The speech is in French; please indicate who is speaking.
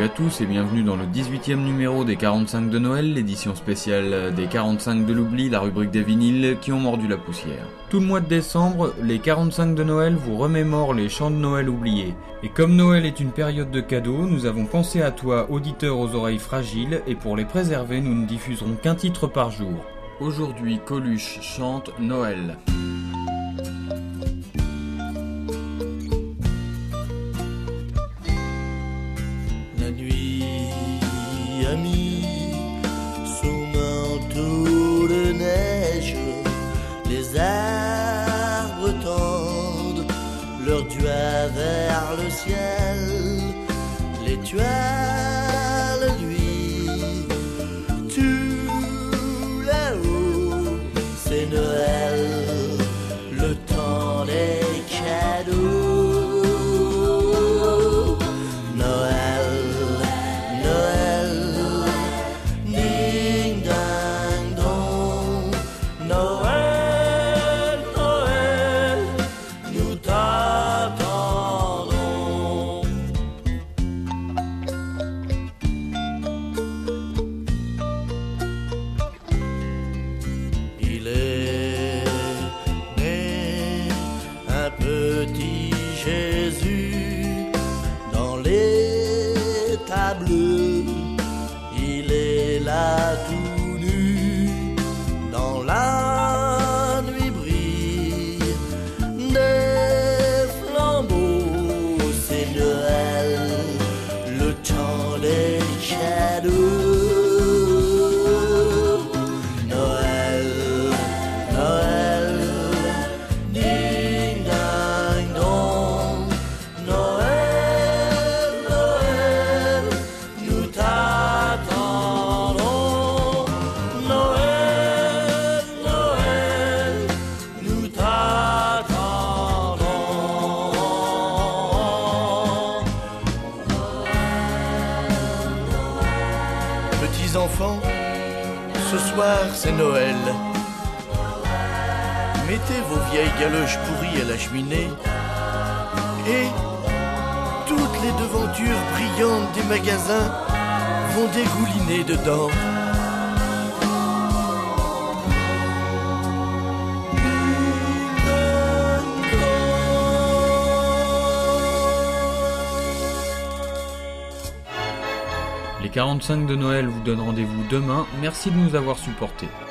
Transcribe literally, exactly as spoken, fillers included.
Speaker 1: à tous et bienvenue dans le dix-huitième numéro des quarante-cinq de Noël, l'édition spéciale des quarante-cinq de l'oubli, la rubrique des vinyles qui ont mordu la poussière. Tout le mois de décembre, les quarante-cinq de Noël vous remémorent les chants de Noël oubliés. Et comme Noël est une période de cadeaux, nous avons pensé à toi, auditeur aux oreilles fragiles, et pour les préserver, nous ne diffuserons qu'un titre par jour. Aujourd'hui, Coluche chante Noël.
Speaker 2: La nuit a mis son manteau de neige, les arbres tendent leurs doigts vers le ciel, l'étoile lui, tout là-haut, c'est Noël, le temps des cadeaux. Il est né un petit Jésus dans l'état bleu. Il est là tout nu, dans la nuit brille des flambeaux. C'est Noël, le temps des cadeaux. Petits enfants, ce soir c'est Noël. Mettez vos vieilles galoches pourries à la cheminée et toutes les devantures brillantes des magasins vont dégouliner dedans.
Speaker 1: Les quarante-cinq de Noël vous donnent rendez-vous demain, merci de nous avoir supportés.